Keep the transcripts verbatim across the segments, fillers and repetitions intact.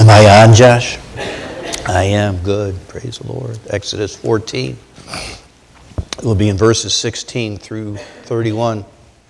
Am I on, Josh? I am. Good. Praise the Lord. Exodus fourteen. It will be in verses sixteen through thirty-one.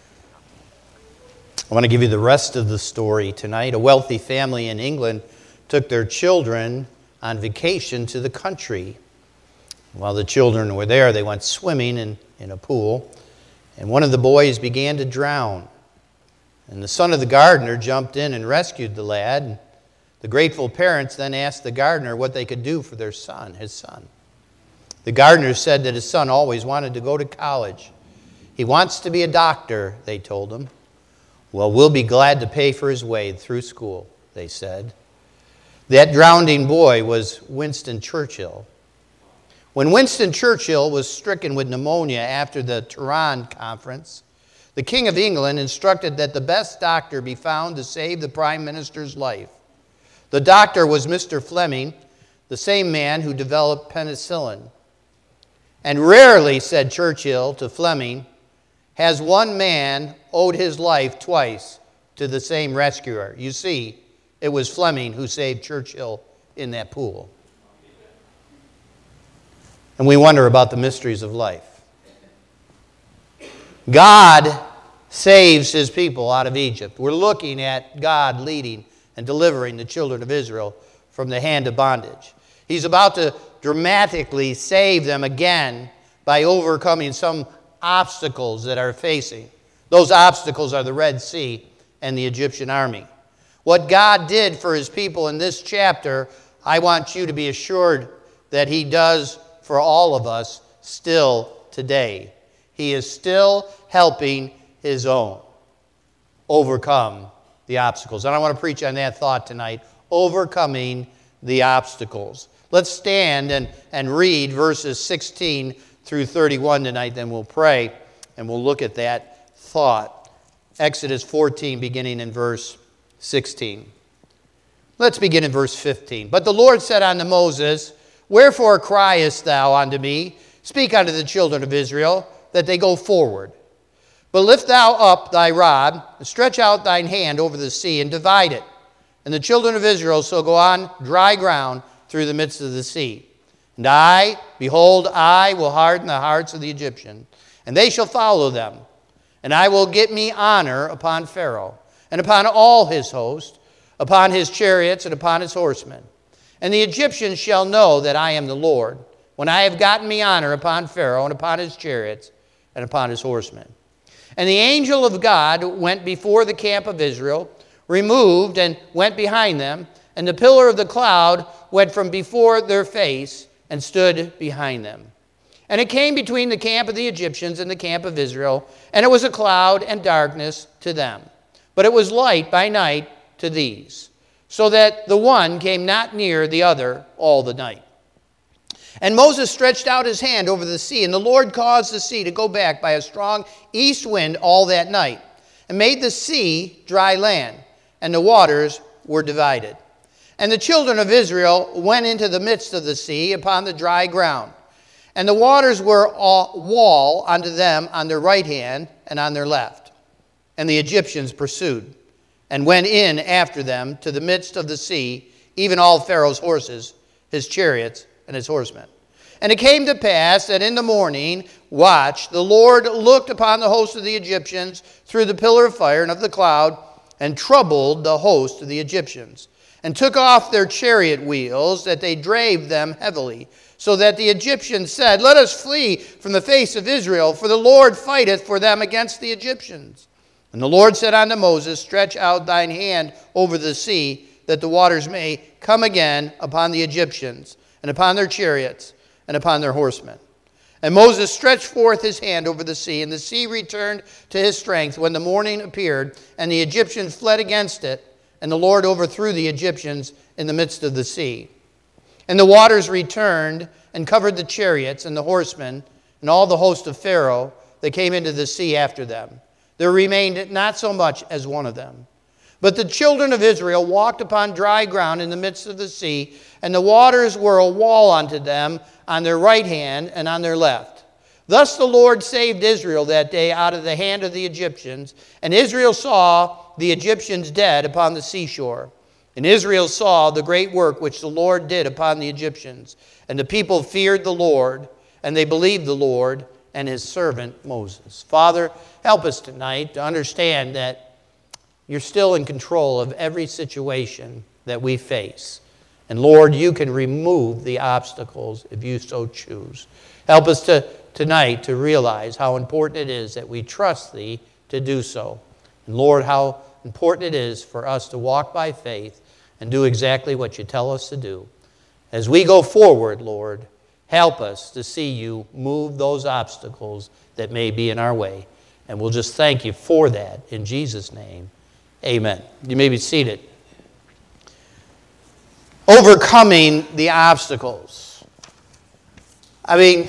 I want to give you the rest of the story tonight. A wealthy family in England took their children on vacation to the country. While the children were there, they went swimming in, in a pool, and one of the boys began to drown. And the son of the gardener jumped in and rescued the lad. The grateful parents then asked the gardener what they could do for their son, his son. The gardener said that his son always wanted to go to college. He wants to be a doctor, they told him. Well, we'll be glad to pay for his way through school, they said. That drowning boy was Winston Churchill. When Winston Churchill was stricken with pneumonia after the Tehran conference, the King of England instructed that the best doctor be found to save the Prime Minister's life. The doctor was Mister Fleming, the same man who developed penicillin. And rarely, said Churchill to Fleming, has one man owed his life twice to the same rescuer. You see, it was Fleming who saved Churchill in that pool. And we wonder about the mysteries of life. God saves his people out of Egypt. We're looking at God leading and delivering the children of Israel from the hand of bondage. He's about to dramatically save them again by overcoming some obstacles that are facing. Those obstacles are the Red Sea and the Egyptian army. What God did for his people in this chapter, I want you to be assured that he does for all of us still today. He is still helping his own overcome the obstacles. And I want to preach on that thought tonight, overcoming the obstacles. Let's stand and, and read verses sixteen through thirty-one tonight, then we'll pray and we'll look at that thought. Exodus fourteen, beginning in verse sixteen. Let's begin in verse fifteen. But the Lord said unto Moses, Wherefore criest thou unto me? Speak unto the children of Israel, that they go forward. But lift thou up thy rod, and stretch out thine hand over the sea, and divide it. And the children of Israel shall go on dry ground through the midst of the sea. And I, behold, I will harden the hearts of the Egyptians, and they shall follow them. And I will get me honor upon Pharaoh, and upon all his host, upon his chariots, and upon his horsemen. And the Egyptians shall know that I am the Lord, when I have gotten me honor upon Pharaoh, and upon his chariots, and upon his horsemen. And the angel of God went before the camp of Israel, removed and went behind them, and the pillar of the cloud went from before their face and stood behind them. And it came between the camp of the Egyptians and the camp of Israel, and it was a cloud and darkness to them. But it was light by night to these, so that the one came not near the other all the night. And Moses stretched out his hand over the sea, and the Lord caused the sea to go back by a strong east wind all that night, and made the sea dry land, and the waters were divided. And the children of Israel went into the midst of the sea upon the dry ground, and the waters were a wall unto them on their right hand and on their left. And the Egyptians pursued, and went in after them to the midst of the sea, even all Pharaoh's horses, his chariots, and his horsemen. And it came to pass that in the morning watch, the Lord looked upon the host of the Egyptians through the pillar of fire and of the cloud, and troubled the host of the Egyptians, and took off their chariot wheels, that they drave them heavily, so that the Egyptians said, Let us flee from the face of Israel, for the Lord fighteth for them against the Egyptians. And the Lord said unto Moses, Stretch out thine hand over the sea, that the waters may come again upon the Egyptians, and upon their chariots, and upon their horsemen. And Moses stretched forth his hand over the sea, and the sea returned to his strength when the morning appeared, and the Egyptians fled against it, and the Lord overthrew the Egyptians in the midst of the sea. And the waters returned and covered the chariots and the horsemen, and all the host of Pharaoh that came into the sea after them. There remained not so much as one of them. But the children of Israel walked upon dry ground in the midst of the sea, and the waters were a wall unto them on their right hand and on their left. Thus the Lord saved Israel that day out of the hand of the Egyptians, and Israel saw the Egyptians dead upon the seashore. And Israel saw the great work which the Lord did upon the Egyptians. And the people feared the Lord, and they believed the Lord and his servant Moses. Father, help us tonight to understand that you're still in control of every situation that we face. And Lord, you can remove the obstacles if you so choose. Help us to, tonight to realize how important it is that we trust thee to do so. And Lord, how important it is for us to walk by faith and do exactly what you tell us to do. As we go forward, Lord, help us to see you move those obstacles that may be in our way. And we'll just thank you for that in Jesus' name. Amen. You may be seated. Overcoming the obstacles. I mean,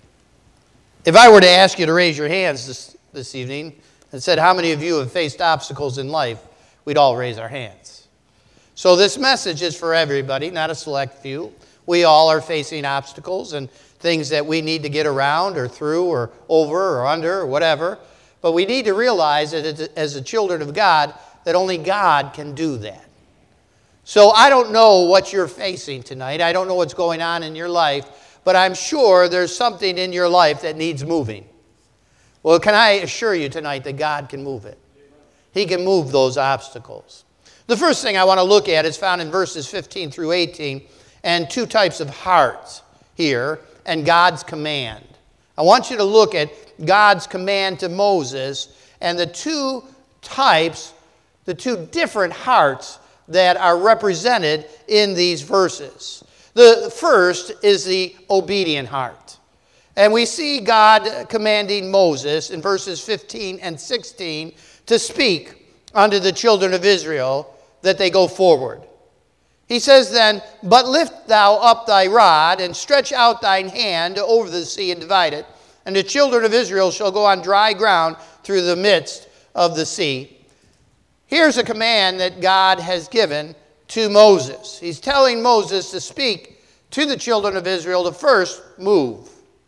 if I were to ask you to raise your hands this, this evening and said, how many of you have faced obstacles in life, we'd all raise our hands. So this message is for everybody, not a select few. We all are facing obstacles and things that we need to get around or through or over or under or whatever. But we need to realize that as the children of God, that only God can do that. So I don't know what you're facing tonight. I don't know what's going on in your life, but I'm sure there's something in your life that needs moving. Well, can I assure you tonight that God can move it? He can move those obstacles. The first thing I want to look at is found in verses fifteen through eighteen, and two types of hearts here, and God's command. I want you to look at God's command to Moses and the two types, the two different hearts that are represented in these verses. The first is the obedient heart. And we see God commanding Moses in verses fifteen and sixteen to speak unto the children of Israel that they go forward. He says then, but lift thou up thy rod and stretch out thine hand over the sea and divide it, and the children of Israel shall go on dry ground through the midst of the sea. Here's a command that God has given to Moses. He's telling Moses to speak to the children of Israel to first move.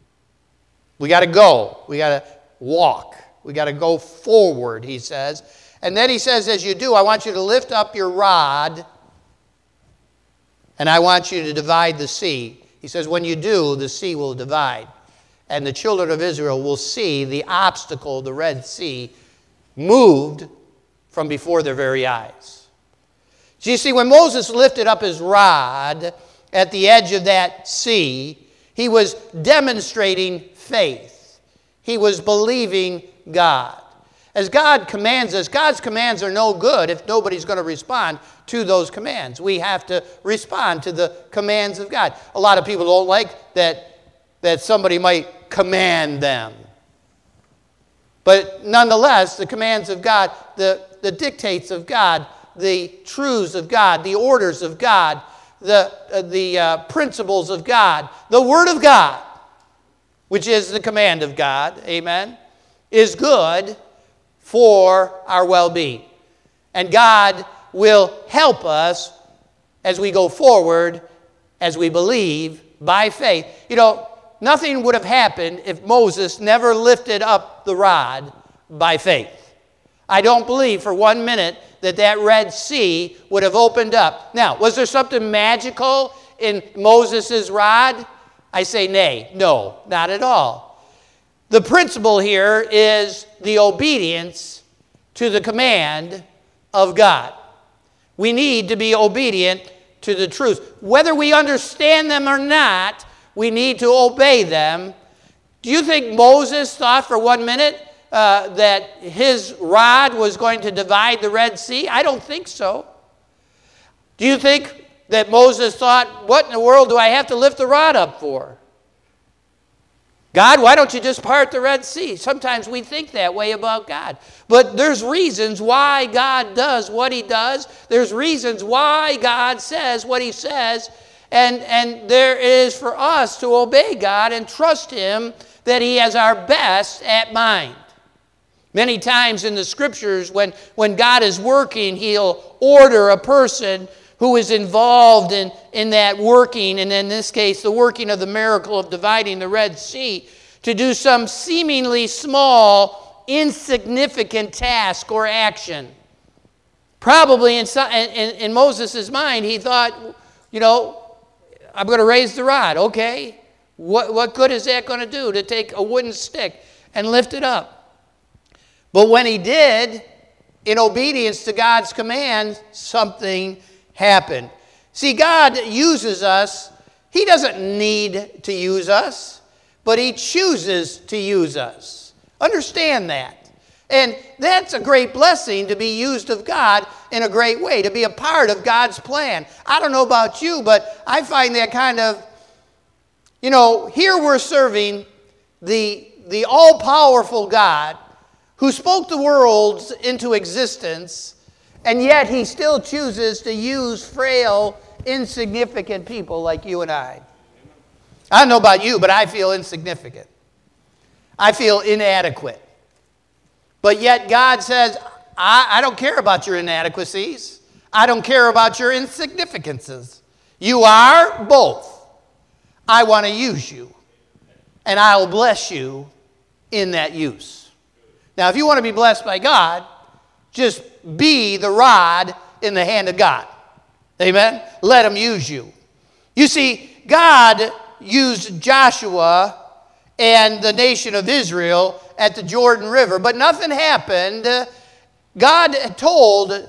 We got to go. We got to walk. We got to go forward, he says. And then he says, as you do, I want you to lift up your rod and I want you to divide the sea. He says, when you do, the sea will divide. And the children of Israel will see the obstacle, the Red Sea, moved from before their very eyes. So you see, when Moses lifted up his rod at the edge of that sea, he was demonstrating faith. He was believing God. As God commands us, God's commands are no good if nobody's going to respond to those commands. We have to respond to the commands of God. A lot of people don't like that, that somebody might command them. But nonetheless, the commands of God, the, the dictates of God, the truths of God, the orders of God, the, uh, the uh, principles of God, the Word of God, which is the command of God, amen, is good for our well-being. And God will help us as we go forward, as we believe by faith. You know, nothing would have happened if Moses never lifted up the rod by faith. I don't believe for one minute that that Red Sea would have opened up. Now, was there something magical in Moses' rod? I say nay. No, not at all. The principle here is the obedience to the command of God. We need to be obedient to the truth. Whether we understand them or not, we need to obey them. Do you think Moses thought for one minute uh, that his rod was going to divide the Red Sea? I don't think so. Do you think that Moses thought, what in the world do I have to lift the rod up for? God, why don't you just part the Red Sea? Sometimes we think that way about God. But there's reasons why God does what he does. There's reasons why God says what he says. And, and there is for us to obey God and trust him that he has our best at mind. Many times in the scriptures, when, when God is working, he'll order a person who is involved in, in that working, and in this case, the working of the miracle of dividing the Red Sea, to do some seemingly small, insignificant task or action. Probably in, in, in Moses' mind, he thought, you know, I'm going to raise the rod. Okay, what, what good is that going to do to take a wooden stick and lift it up? But when he did, in obedience to God's command, something happened. See, God uses us. He doesn't need to use us, but he chooses to use us. Understand that. And that's a great blessing, to be used of God in a great way, to be a part of God's plan. I don't know about you, but I find that kind of, you know, here we're serving the, the all-powerful God who spoke the worlds into existence, and yet he still chooses to use frail, insignificant people like you and I. I don't know about you, but I feel insignificant. I feel inadequate. But yet God says, I, I don't care about your inadequacies. I don't care about your insignificances. You are both. I want to use you. And I will bless you in that use. Now, if you want to be blessed by God, just be the rod in the hand of God. Amen? Let him use you. You see, God used Joshua and the nation of Israel at the Jordan River, but nothing happened. God told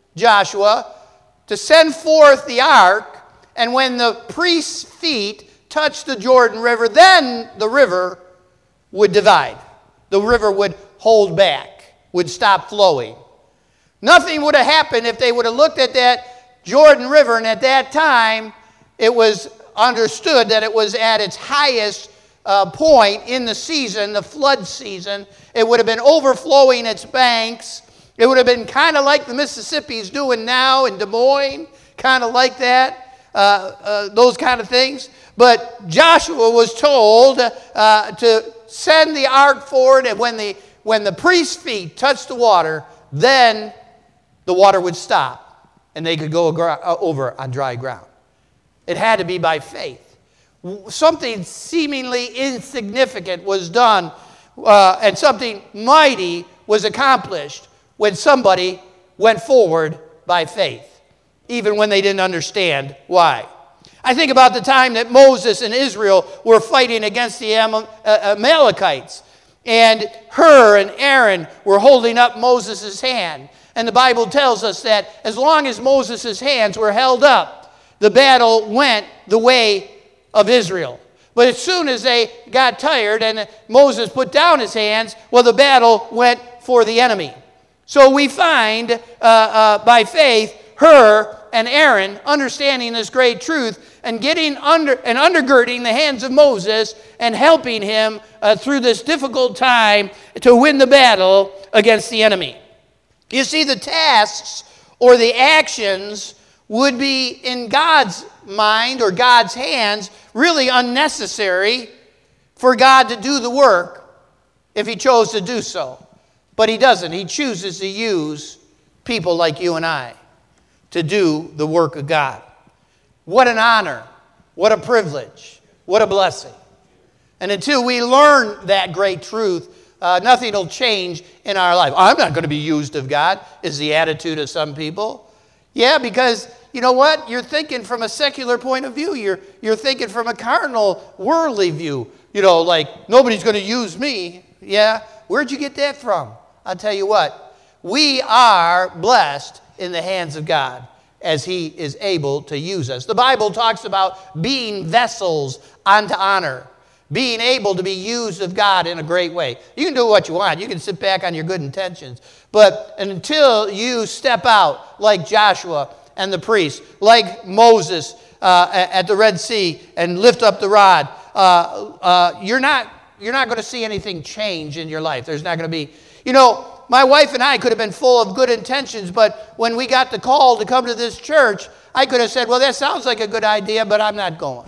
Joshua to send forth the ark, and when the priest's feet touched the Jordan River, then the river would divide. The river would hold back, would stop flowing. Nothing would have happened if they would have looked at that Jordan River, and at that time it was understood that it was at its highest uh, point in the season, the flood season. It would have been overflowing its banks. It would have been kind of like the Mississippi's doing now in Des Moines, kind of like that, uh, uh, those kind of things. But Joshua was told uh, to send the ark forward, and when the, when the priest's feet touched the water, then the water would stop, and they could go over on dry ground. It had to be by faith. Something seemingly insignificant was done, uh, and something mighty was accomplished when somebody went forward by faith, even when they didn't understand why. I think about the time that Moses and Israel were fighting against the Amalekites, and Hur and Aaron were holding up Moses' hand. And the Bible tells us that as long as Moses' hands were held up, the battle went the way of Israel. But as soon as they got tired and Moses put down his hands, well, the battle went for the enemy. So we find uh, uh, by faith Hur and Aaron understanding this great truth and getting under and undergirding the hands of Moses and helping him uh, through this difficult time to win the battle against the enemy. You see, the tasks or the actions would be in God's mind or God's hands really unnecessary for God to do the work if he chose to do so. But he doesn't. He chooses to use people like you and I to do the work of God. What an honor. What a privilege. What a blessing. And until we learn that great truth, uh, nothing will change in our life. I'm not going to be used of God, is the attitude of some people. Yeah, because you know what? You're thinking from a secular point of view. You're, you're thinking from a carnal, worldly view. You know, like, nobody's going to use me. Yeah? Where'd you get that from? I'll tell you what. We are blessed in the hands of God as he is able to use us. The Bible talks about being vessels unto honor, being able to be used of God in a great way. You can do what you want. You can sit back on your good intentions. But until you step out like Joshua and the priest, like Moses uh, at the Red Sea and lift up the rod, uh, uh, you're not, you're not going to see anything change in your life. There's not going to be, you know, my wife and I could have been full of good intentions, but when we got the call to come to this church, I could have said, well, that sounds like a good idea, but I'm not going.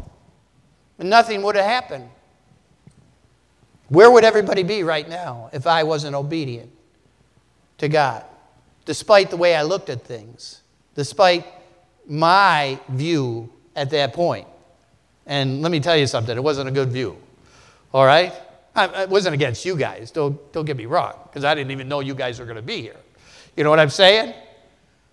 And nothing would have happened. Where would everybody be right now if I wasn't obedient to God? Despite the way I looked at things, despite my view at that point. And let me tell you something, it wasn't a good view. All right? It wasn't against you guys, don't, don't get me wrong, because I didn't even know you guys were going to be here. You know what I'm saying?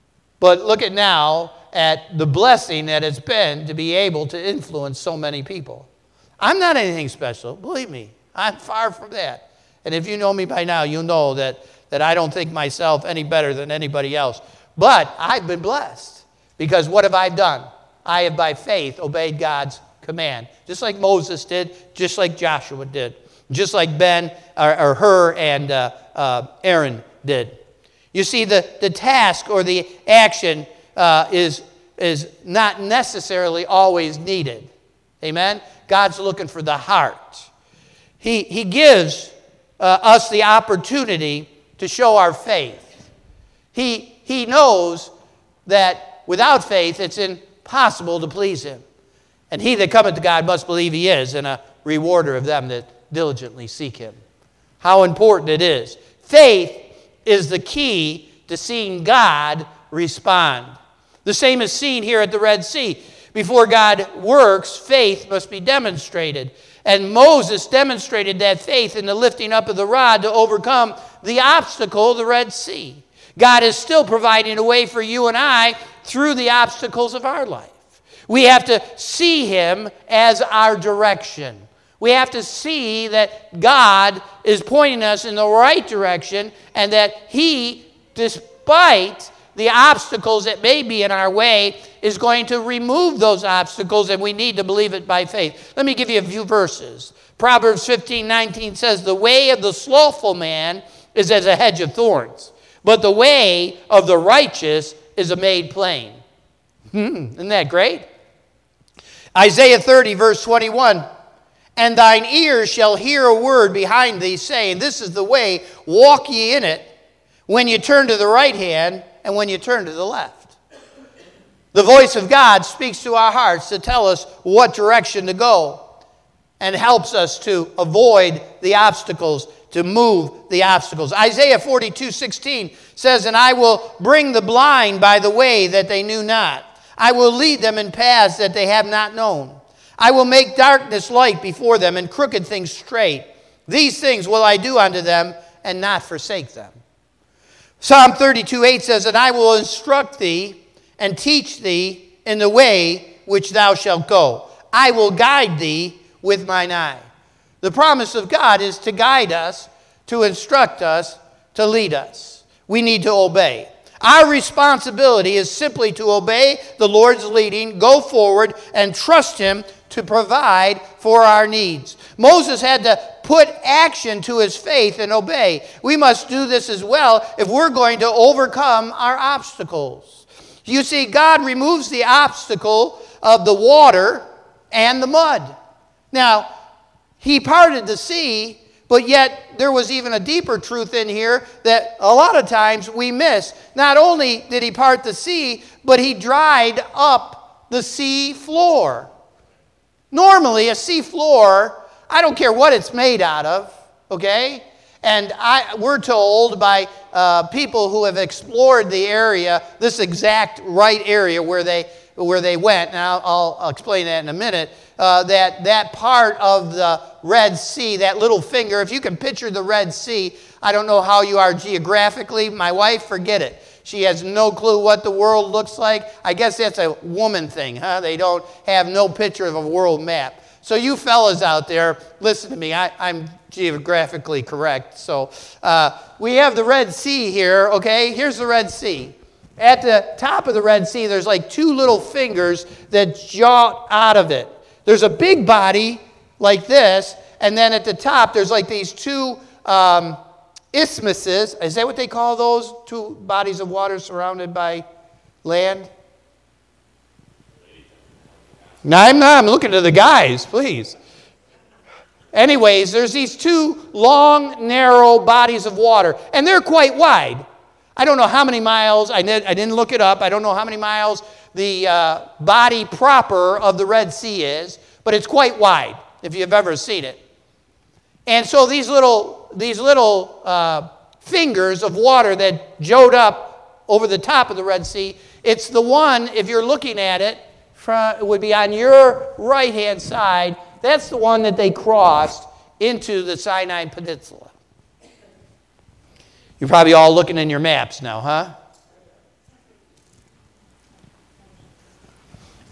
But look at now at the blessing that it's been to be able to influence so many people. I'm not anything special, believe me. I'm far from that. And if you know me by now, you'll know that, that I don't think myself any better than anybody else. But I've been blessed because what have I done? I have by faith obeyed God's command, just like Moses did, just like Joshua did, just like Ben or, or Hur and uh, uh, Aaron did. You see, the, the task or the action uh, is, is not necessarily always needed. Amen? God's looking for the heart. He, he gives uh, us the opportunity to show our faith. He, he knows that without faith it's impossible to please him. And he that cometh to God must believe he is, and a rewarder of them that diligently seek him. How important it is. Faith is the key to seeing God respond. The same is seen here at the Red Sea. Before God works, faith must be demonstrated. And Moses demonstrated that faith in the lifting up of the rod to overcome the obstacle, the Red Sea. God is still providing a way for you and I through the obstacles of our life. We have to see him as our direction. We have to see that God is pointing us in the right direction and that he, despite the obstacles that may be in our way, is going to remove those obstacles, and we need to believe it by faith. Let me give you a few verses. Proverbs fifteen nineteen says, "The way of the slothful man is as a hedge of thorns, but the way of the righteous is a made plain." Hmm, isn't that great? Isaiah thirty, verse twenty-one, "And thine ears shall hear a word behind thee, saying, This is the way, walk ye in it, when you turn to the right hand, and when you turn to the left." The voice of God speaks to our hearts to tell us what direction to go and helps us to avoid the obstacles, to move the obstacles. Isaiah forty-two sixteen says, "And I will bring the blind by the way that they knew not. I will lead them in paths that they have not known. I will make darkness light before them and crooked things straight. These things will I do unto them and not forsake them." Psalm thirty-two eight says, "And I will instruct thee and teach thee in the way which thou shalt go. I will guide thee with mine eye." The promise of God is to guide us, to instruct us, to lead us. We need to obey. Our responsibility is simply to obey the Lord's leading, go forward, and trust him to provide for our needs. Moses had to put action to his faith and obey. We must do this as well if we're going to overcome our obstacles. You see, God removes the obstacle of the water and the mud. Now, he parted the sea, but yet there was even a deeper truth in here that a lot of times we miss. Not only did he part the sea, but he dried up the sea floor. Normally, a sea floor, I don't care what it's made out of, okay? And I, we're told by uh, people who have explored the area, this exact right area where they where they went, and I'll, I'll explain that in a minute, uh, that that part of the Red Sea, that little finger, if you can picture the Red Sea, I don't know how you are geographically. My wife, forget it. She has no clue what the world looks like. I guess that's a woman thing, huh? They don't have no picture of a world map. So you fellas out there, listen to me. I, I'm geographically correct. So uh, we have the Red Sea here, okay? Here's the Red Sea. At the top of the Red Sea, there's like two little fingers that jut out of it. There's a big body like this, and then at the top, there's like these two um, isthmuses. Is that what they call those? Two bodies of water surrounded by land? No, I'm not. I'm looking to the guys, please. Anyways, there's these two long, narrow bodies of water, and they're quite wide. I don't know how many miles. I didn't, I didn't look it up. I don't know how many miles the uh, body proper of the Red Sea is, but it's quite wide, if you've ever seen it. And so these little, these little uh, fingers of water that jut up over the top of the Red Sea, it's the one, if you're looking at it, it would be on your right-hand side. That's the one that they crossed into the Sinai Peninsula. You're probably all looking in your maps now, huh?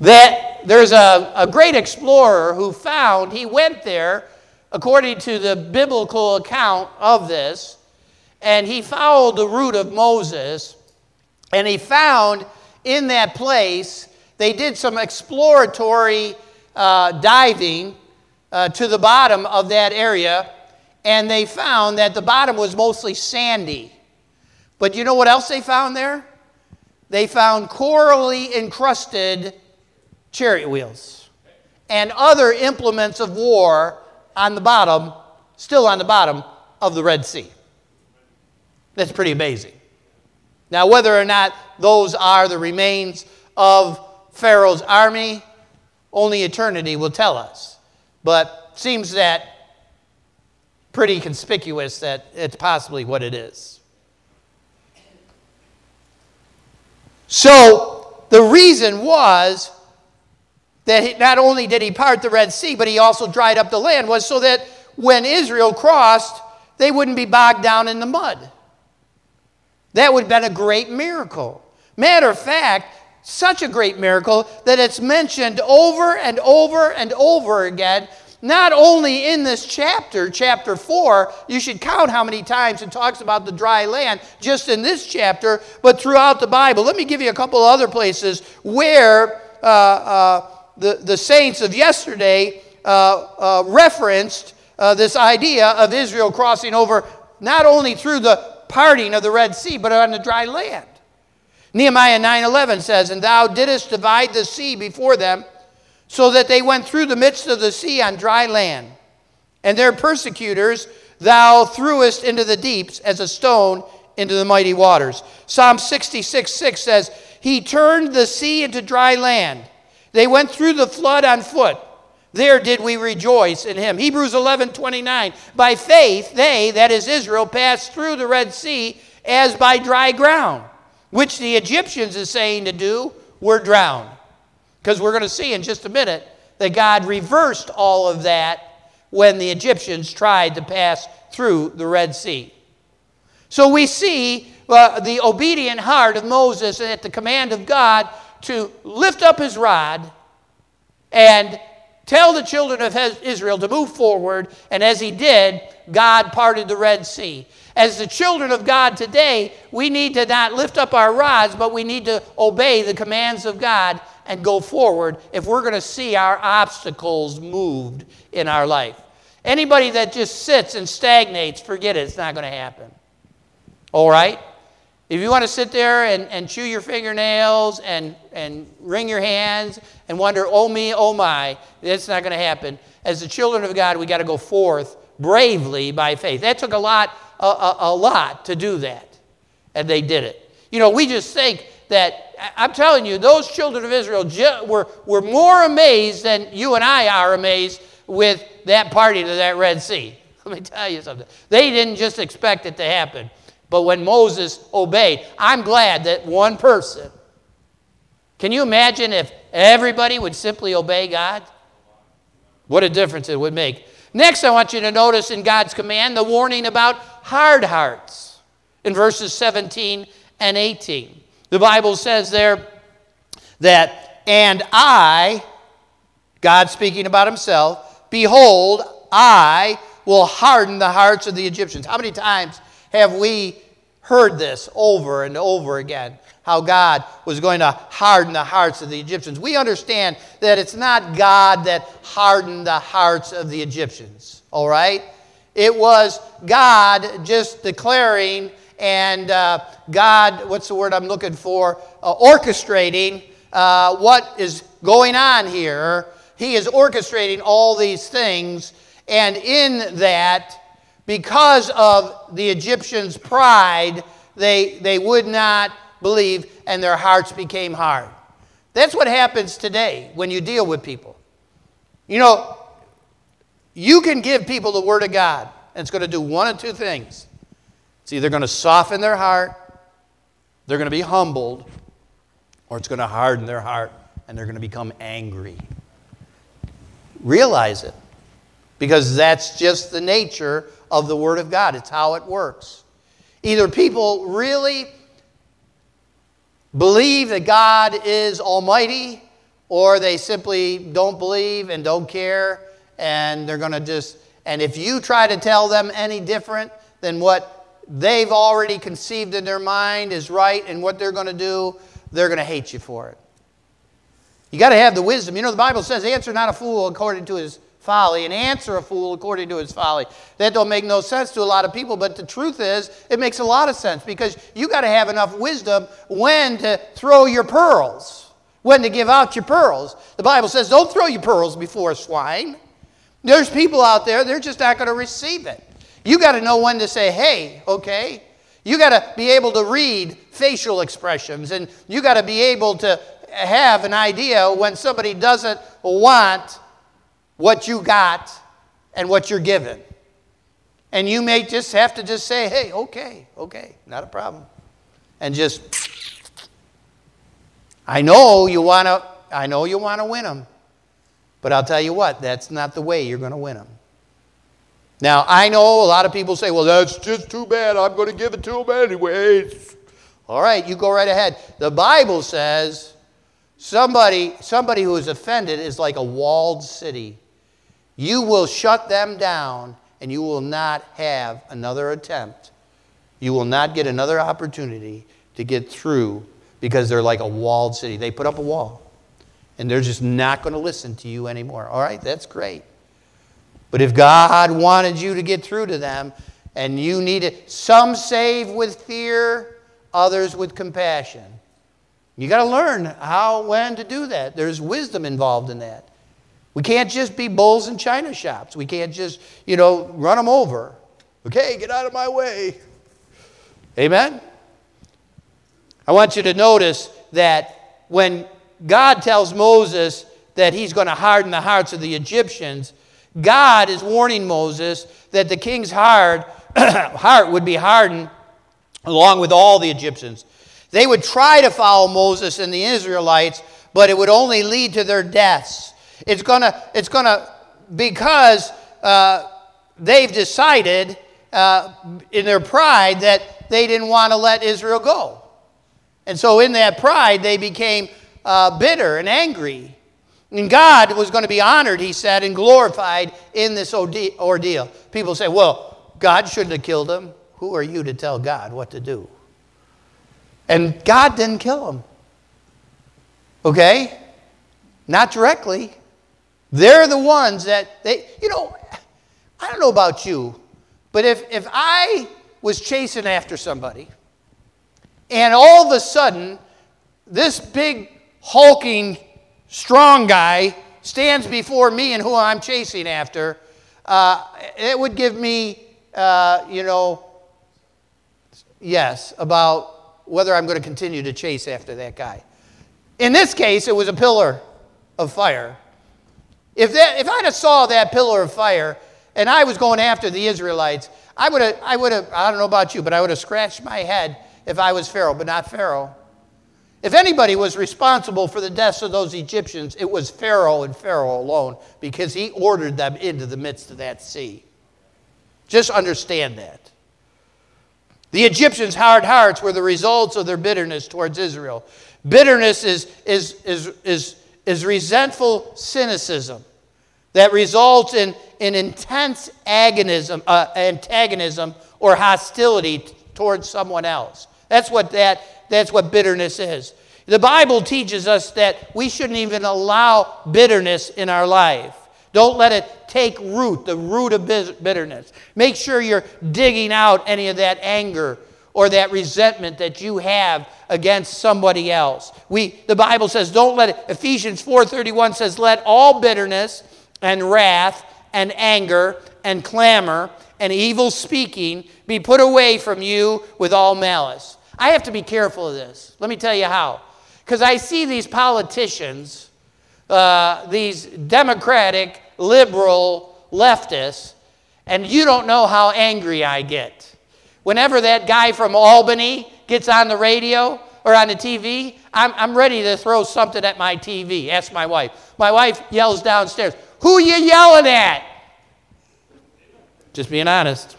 that there's a, a great explorer who found, he went there, according to the biblical account of this, and he followed the route of Moses, and he found in that place, they did some exploratory uh, diving uh, to the bottom of that area, and they found that the bottom was mostly sandy. But you know what else they found there? They found corally encrusted chariot wheels and other implements of war on the bottom, still on the bottom of the Red Sea. That's pretty amazing. Now, whether or not those are the remains of Pharaoh's army, only eternity will tell us. But seems that pretty conspicuous that it's possibly what it is. So, the reason was that he, not only did he part the Red Sea, but he also dried up the land, was so that when Israel crossed, they wouldn't be bogged down in the mud. That would have been a great miracle. Matter of fact, such a great miracle that it's mentioned over and over and over again, not only in this chapter, chapter four, you should count how many times it talks about the dry land, just in this chapter, but throughout the Bible. Let me give you a couple other places where uh, uh, the, the saints of yesterday uh, uh, referenced uh, this idea of Israel crossing over not only through the parting of the Red Sea, but on the dry land. Nehemiah nine eleven says, "And thou didst divide the sea before them, so that they went through the midst of the sea on dry land. And their persecutors thou threwest into the deeps as a stone into the mighty waters." Psalm sixty-six six says, "He turned the sea into dry land. They went through the flood on foot. There did we rejoice in him." Hebrews eleven twenty-nine, "By faith they," that is Israel, "passed through the Red Sea as by dry ground, which the Egyptians," is saying to do, "were drowned." Because we're going to see in just a minute that God reversed all of that when the Egyptians tried to pass through the Red Sea. So we see uh, the obedient heart of Moses at the command of God to lift up his rod and tell the children of Israel to move forward, and as he did, God parted the Red Sea. As the children of God today, we need to not lift up our rods, but we need to obey the commands of God and go forward if we're going to see our obstacles moved in our life. Anybody that just sits and stagnates, forget it, it's not going to happen. All right? If you want to sit there and, and chew your fingernails and, and wring your hands and wonder, oh me, oh my, that's not going to happen. As the children of God, we got to go forth bravely by faith. That took a lot, a, a, a lot to do that, and they did it. You know, we just think that, I'm telling you, those children of Israel ju- were, were more amazed than you and I are amazed with that parting of that Red Sea. Let me tell you something. They didn't just expect it to happen. But when Moses obeyed, I'm glad that one person, can you imagine if everybody would simply obey God? What a difference it would make. Next, I want you to notice in God's command the warning about hard hearts in verses seventeen and eighteen. The Bible says there that, "And I," God speaking about himself, "behold, I will harden the hearts of the Egyptians." How many times have we heard this over and over again? How God was going to harden the hearts of the Egyptians. We understand that it's not God that hardened the hearts of the Egyptians, all right? It was God just declaring and uh, God, what's the word I'm looking for, uh, orchestrating uh, what is going on here. He is orchestrating all these things, and in that, because of the Egyptians' pride, they, they would not believe, and their hearts became hard. That's what happens today when you deal with people. You know, you can give people the Word of God, and it's going to do one of two things. It's either going to soften their heart, they're going to be humbled, or it's going to harden their heart, and they're going to become angry. Realize it, because that's just the nature of the Word of God. It's how it works. Either people really believe that God is almighty, or they simply don't believe and don't care, and they're going to just, and if you try to tell them any different than what they've already conceived in their mind is right and what they're going to do, they're going to hate you for it. You got to have the wisdom. You know, the Bible says, answer not a fool according to his folly, and answer a fool according to his folly. That don't make no sense to a lot of people, but the truth is, it makes a lot of sense, because you got to have enough wisdom when to throw your pearls, when to give out your pearls. The Bible says, don't throw your pearls before swine. There's people out there, they're just not going to receive it. You got to know when to say, hey, okay. You got to be able to read facial expressions, and you got to be able to have an idea when somebody doesn't want what you got and what you're given. And you may just have to just say, hey, okay, okay, not a problem. And just, I know you want to, I know you want to win them. But I'll tell you what, that's not the way you're going to win them. Now, I know a lot of people say, well, that's just too bad. I'm going to give it to them anyways. All right, you go right ahead. The Bible says somebody, somebody who is offended is like a walled city. You will shut them down, and you will not have another attempt. You will not get another opportunity to get through, because they're like a walled city. They put up a wall, and they're just not going to listen to you anymore. All right, that's great. But if God wanted you to get through to them, and you need it, some save with fear, others with compassion. You got to learn how, when to do that. There's wisdom involved in that. We can't just be bulls in china shops. We can't just, you know, run them over. Okay, get out of my way. Amen? I want you to notice that when God tells Moses that he's going to harden the hearts of the Egyptians, God is warning Moses that the king's heart, heart would be hardened along with all the Egyptians. They would try to follow Moses and the Israelites, but it would only lead to their deaths. It's gonna, it's gonna, because uh, they've decided uh, in their pride that they didn't want to let Israel go. And so in that pride, they became uh, bitter and angry. And God was going to be honored, he said, and glorified in this ordeal. People say, well, God shouldn't have killed them. Who are you to tell God what to do? And God didn't kill them. Okay? Not directly. They're the ones that, they, you know, I don't know about you, but if, if I was chasing after somebody, and all of a sudden, this big, hulking, strong guy stands before me and who I'm chasing after, uh, it would give me, uh, you know, yes, about whether I'm going to continue to chase after that guy. In this case, it was a pillar of fire. If that, if I'd have saw that pillar of fire and I was going after the Israelites, I would have, I would have, I don't know about you, but I would have scratched my head if I was Pharaoh, but not Pharaoh. If anybody was responsible for the deaths of those Egyptians, it was Pharaoh and Pharaoh alone, because he ordered them into the midst of that sea. Just understand that. The Egyptians' hard hearts were the results of their bitterness towards Israel. Bitterness is, is, is, is, is resentful cynicism that results in, in intense agonism, uh, antagonism or hostility t- towards someone else. That's what that That's what bitterness is. The Bible teaches us that we shouldn't even allow bitterness in our life. Don't let it take root, the root of bitterness. Make sure you're digging out any of that anger or that resentment that you have against somebody else. We, the Bible says, don't let it, Ephesians four thirty-one says, let all bitterness and wrath and anger and clamor and evil speaking be put away from you with all malice. I have to be careful of this. Let me tell you how. Because I see these politicians, uh, these democratic, liberal leftists, and you don't know how angry I get. Whenever that guy from Albany gets on the radio or on the T V, I'm, I'm ready to throw something at my T V. Ask my wife. My wife yells downstairs, "Who you yelling at?" Just being honest.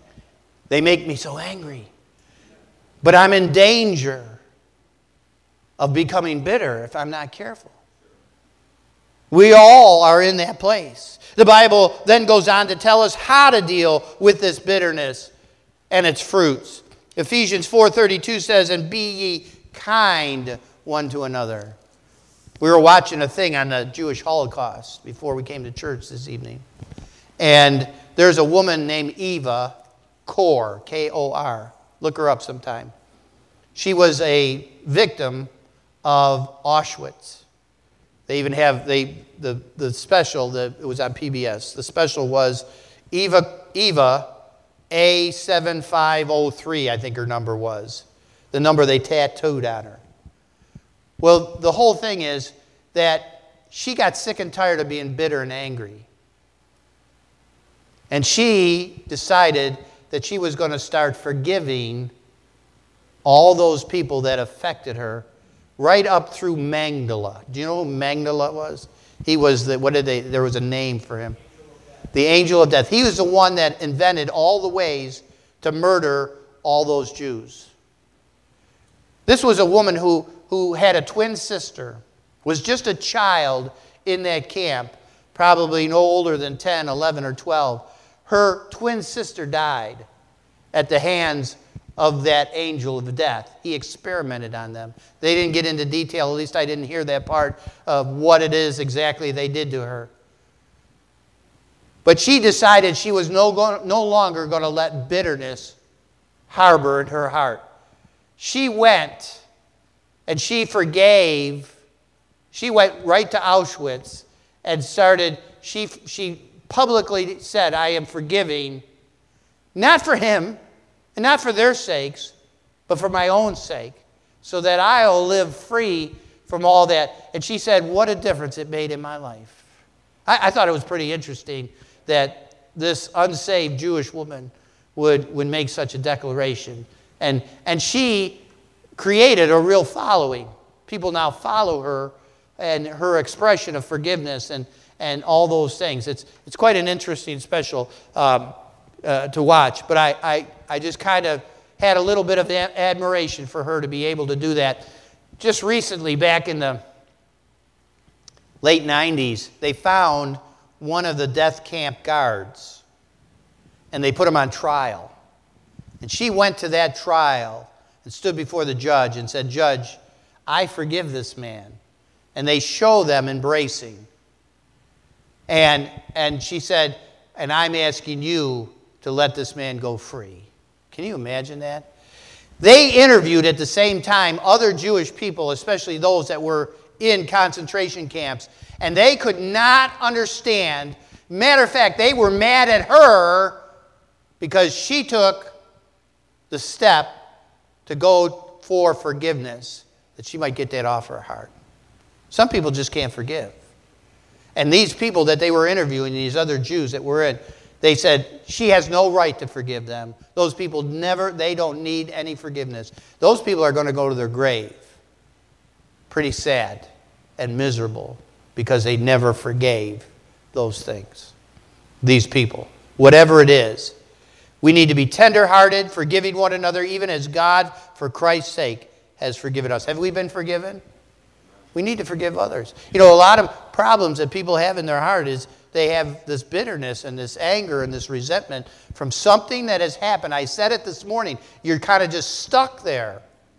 They make me so angry. But I'm in danger. of becoming bitter if I'm not careful. We all are in that place. The Bible then goes on to tell us how to deal with this bitterness and its fruits. Ephesians four thirty-two says, "And be ye kind one to another." We were watching a thing on the Jewish Holocaust before we came to church this evening. And there's a woman named Eva Kor, K O R. Look her up sometime. She was a victim of Auschwitz. They even have they the the special that it was on P B S. The special was Eva Eva A seven five oh three, I think her number was. The number they tattooed on her. Well, the whole thing is that she got sick and tired of being bitter and angry. And she decided that she was going to start forgiving all those people that affected her, right up through Mengele. Do you know who Mengele was? He was the, what did they, there was a name for him. The angel of death. He was the one that invented all the ways to murder all those Jews. This was a woman who, who had a twin sister, was just a child in that camp, probably no older than ten, eleven, or twelve. Her twin sister died at the hands of that angel of death. He experimented on them. They didn't get into detail, at least I didn't hear that part of what it is exactly they did to her. But she decided she was no, no longer going to let bitterness harbor in her heart. She went and she forgave. She went right to Auschwitz and started, she, she publicly said, "I am forgiving, not for him, and not for their sakes, but for my own sake, so that I'll live free from all that." And she said, what a difference it made in my life. I, I thought it was pretty interesting that this unsaved Jewish woman would, would make such a declaration. And, and she created a real following. People now follow her and her expression of forgiveness and, and all those things. It's, it's quite an interesting special um, uh, to watch. But I, I, I just kind of had a little bit of admiration for her to be able to do that. Just recently, back in the late nineties, they found one of the death camp guards, and they put him on trial. And she went to that trial and stood before the judge and said, "Judge, I forgive this man." And they show them embracing. And, and she said, "And I'm asking you to let this man go free." Can you imagine that? They interviewed at the same time other Jewish people, especially those that were in concentration camps, and they could not understand. Matter of fact, they were mad at her because she took the step to go for forgiveness, that she might get that off her heart. Some people just can't forgive. And these people that they were interviewing, these other Jews that were in, they said, she has no right to forgive them. Those people never, they don't need any forgiveness. Those people are going to go to their grave pretty sad and miserable because they never forgave those things. These people, whatever it is. We need to be tender-hearted, forgiving one another, even as God, for Christ's sake, has forgiven us. Have we been forgiven? We need to forgive others. You know, a lot of problems that people have in their heart is they have this bitterness and this anger and this resentment from something that has happened. I said it this morning. You're kind of just stuck there.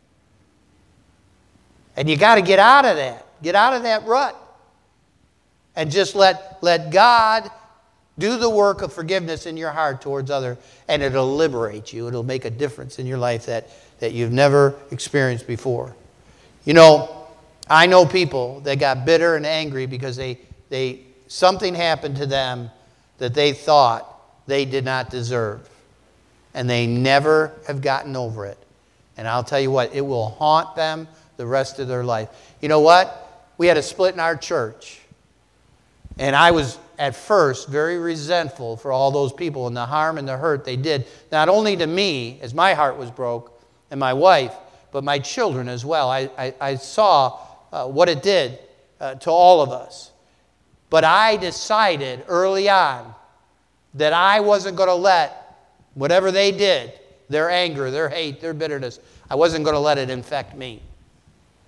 And you got to get out of that. Get out of that rut. And just let, let God do the work of forgiveness in your heart towards others, and it'll liberate you. It'll make a difference in your life that, that you've never experienced before. You know, I know people that got bitter and angry because they, they something happened to them that they thought they did not deserve. And they never have gotten over it. And I'll tell you what, it will haunt them the rest of their life. You know what? We had a split in our church. And I was, at first, very resentful for all those people and the harm and the hurt they did, not only to me, as my heart was broke, and my wife, but my children as well. I, I, I saw uh, what it did uh, to all of us. But I decided early on that I wasn't going to let whatever they did, their anger, their hate, their bitterness, I wasn't going to let it infect me.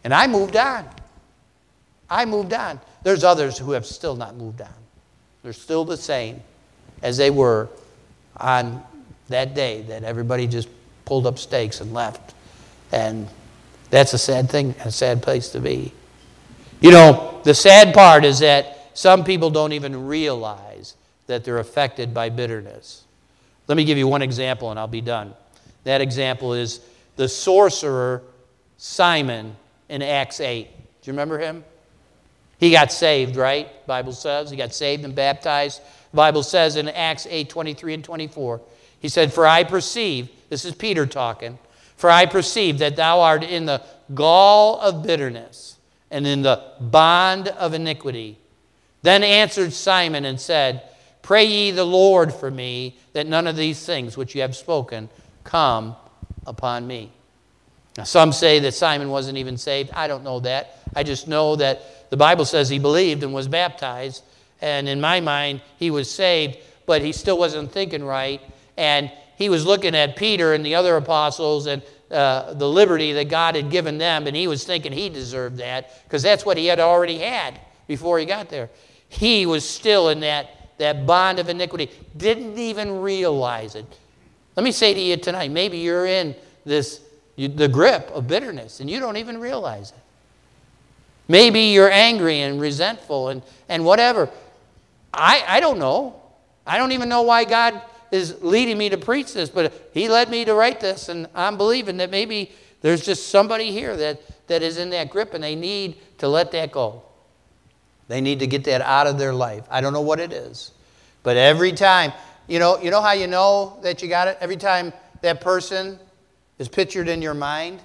And I moved on. I moved on. There's others who have still not moved on. They're still the same as they were on that day that everybody just pulled up stakes and left. And that's a sad thing, a sad place to be. You know, the sad part is that some people don't even realize that they're affected by bitterness. Let me give you one example and I'll be done. That example is the sorcerer Simon in Acts eight. Do you remember him? He got saved, right? The Bible says. He got saved and baptized. The Bible says in Acts eight, twenty-three and twenty-four, he said, "For I perceive," this is Peter talking, "for I perceive that thou art in the gall of bitterness and in the bond of iniquity. Then answered Simon and said, Pray ye the Lord for me, that none of these things which you have spoken come upon me." Now, some say that Simon wasn't even saved. I don't know that. I just know that the Bible says he believed and was baptized. And in my mind, he was saved, but he still wasn't thinking right. And he was looking at Peter and the other apostles and uh, the liberty that God had given them, and he was thinking he deserved that because that's what he had already had before he got there. He was still in that that bond of iniquity, didn't even realize it. Let me say to you tonight, maybe you're in this, you, the grip of bitterness, and you don't even realize it. Maybe you're angry and resentful and, and whatever. I, I don't know. I don't even know why God is leading me to preach this, but he led me to write this, and I'm believing that maybe there's just somebody here that, that is in that grip, and they need to let that go. They need to get that out of their life. I don't know what it is. But every time, you know, you know how you know that you got it? Every time that person is pictured in your mind,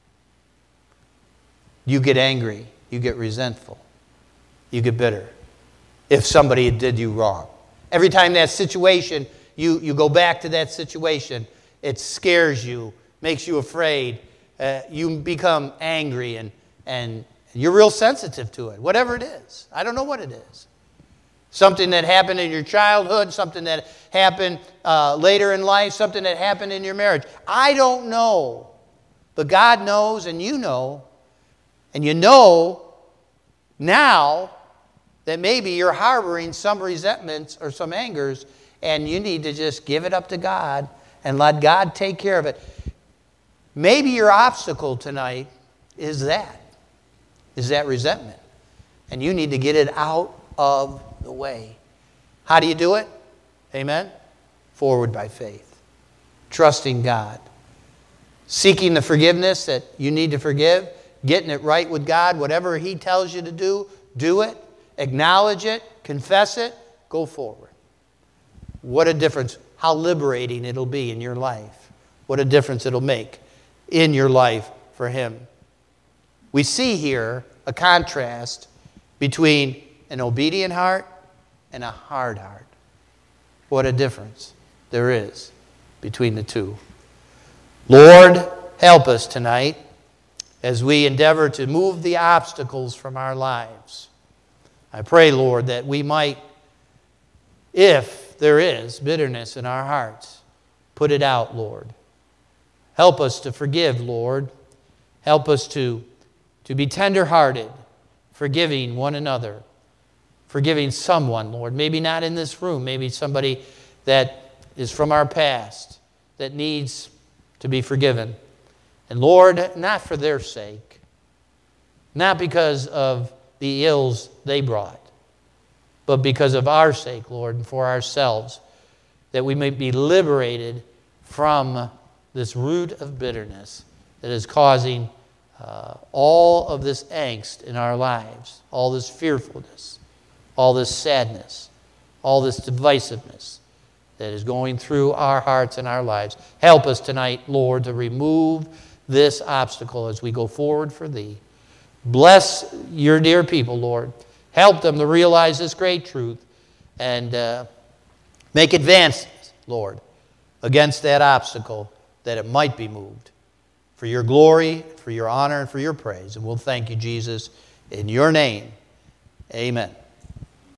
you get angry. You get resentful. You get bitter. If somebody did you wrong. Every time that situation, you, you go back to that situation, it scares you, makes you afraid. Uh, you become angry and and you're real sensitive to it, whatever it is. I don't know what it is. Something that happened in your childhood, something that happened uh, later in life, something that happened in your marriage. I don't know. But God knows and you know. And you know now that maybe you're harboring some resentments or some angers, and you need to just give it up to God and let God take care of it. Maybe your obstacle tonight is that. Is that resentment. And you need to get it out of the way. How do you do it? Amen? Forward by faith. Trusting God. Seeking the forgiveness that you need to forgive. Getting it right with God. Whatever He tells you to do, do it. Acknowledge it. Confess it. Go forward. What a difference. How liberating it'll be in your life. What a difference it'll make in your life for Him. We see here a contrast between an obedient heart and a hard heart. What a difference there is between the two. Lord, help us tonight as we endeavor to move the obstacles from our lives. I pray, Lord, that we might, if there is bitterness in our hearts, put it out, Lord. Help us to forgive, Lord. Help us to To be tender-hearted, forgiving one another, forgiving someone, Lord. Maybe not in this room, maybe somebody that is from our past that needs to be forgiven. And Lord, not for their sake, not because of the ills they brought, but because of our sake, Lord, and for ourselves, that we may be liberated from this root of bitterness that is causing Uh, all of this angst in our lives, all this fearfulness, all this sadness, all this divisiveness that is going through our hearts and our lives. Help us tonight, Lord, to remove this obstacle as we go forward for Thee. Bless your dear people, Lord. Help them to realize this great truth and uh, make advances, Lord, against that obstacle that it might be moved. For your glory, for your honor, and for your praise. And we'll thank you, Jesus, in your name. Amen.